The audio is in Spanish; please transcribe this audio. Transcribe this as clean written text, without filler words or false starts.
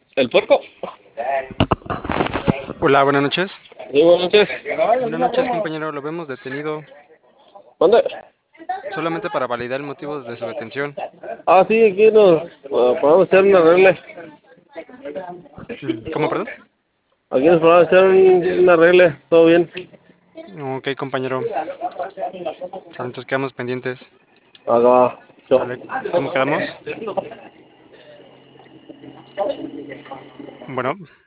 ¿El puerco? Hola, buenas noches. Sí, buenas noches. Buenas noches, compañero. Lo vemos detenido ¿Dónde? solamente para validar el motivo de su detención. Sí, aquí nos podemos hacer un arregle. ¿Cómo, perdón? Aquí nos podemos hacer un arregle, todo bien. Ok, compañero. Sale, entonces quedamos pendientes. Acá, yo. Sale, ¿cómo quedamos? Bueno,